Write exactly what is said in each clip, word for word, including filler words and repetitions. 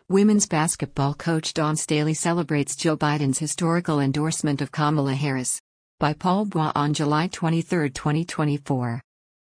Women's basketball coach Dawn Staley celebrates Joe Biden's historical endorsement of Kamala Harris. By Paul Bois on July twenty-third, twenty twenty-four.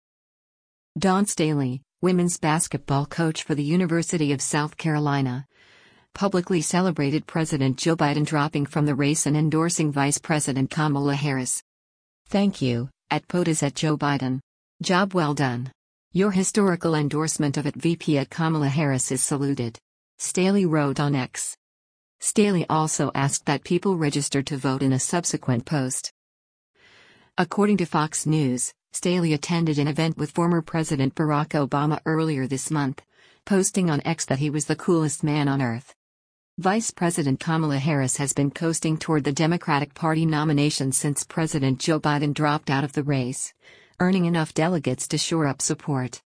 Dawn Staley, women's basketball coach for the University of South Carolina, publicly celebrated President Joe Biden dropping from the race and endorsing Vice President Kamala Harris. "Thank you, at POTUS at Joe Biden. Job well done. Your historical endorsement of at V P at Kamala Harris is saluted," Staley wrote on X. Staley also asked that people register to vote in a subsequent post. According to Fox News, Staley attended an event with former President Barack Obama earlier this month, posting on X that he was the coolest man on earth. Vice President Kamala Harris has been coasting toward the Democratic Party nomination since President Joe Biden dropped out of the race, earning enough delegates to shore up support.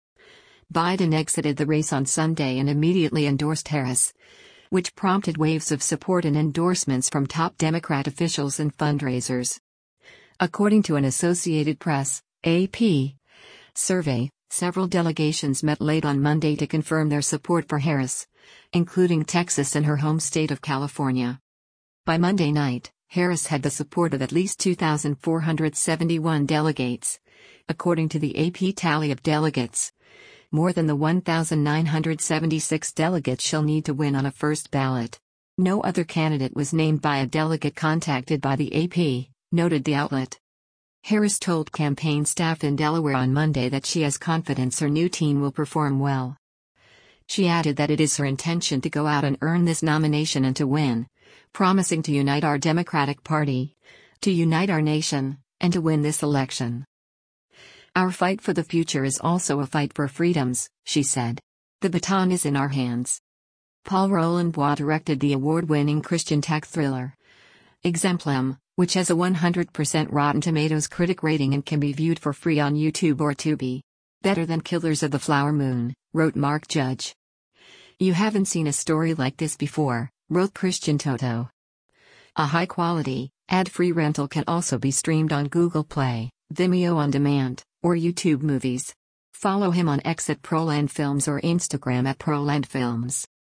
Biden exited the race on Sunday and immediately endorsed Harris, which prompted waves of support and endorsements from top Democrat officials and fundraisers. According to an Associated Press (A P) survey, several delegations met late on Monday to confirm their support for Harris, including Texas and her home state of California. By Monday night, Harris had the support of at least two thousand four hundred seventy-one delegates, according to the A P tally of delegates. More than the one thousand nine hundred seventy-six delegates she'll need to win on a first ballot. No other candidate was named by a delegate contacted by the A P, noted the outlet. Harris told campaign staff in Delaware on Monday that she has confidence her new team will perform well. She added that it is her intention to go out and earn this nomination and to win, promising to unite our Democratic Party, to unite our nation, and to win this election. "Our fight for the future is also a fight for freedoms," she said. "The baton is in our hands." Paul Roland Bois directed the award-winning Christian tech thriller Exemplum, which has a one hundred percent Rotten Tomatoes critic rating and can be viewed for free on YouTube or Tubi. "Better than Killers of the Flower Moon," wrote Mark Judge. "You haven't seen a story like this before," wrote Christian Toto. A high-quality, ad-free rental can also be streamed on Google Play, Vimeo On Demand, or YouTube Movies. Follow him on X at Proland Films or Instagram at Proland Films.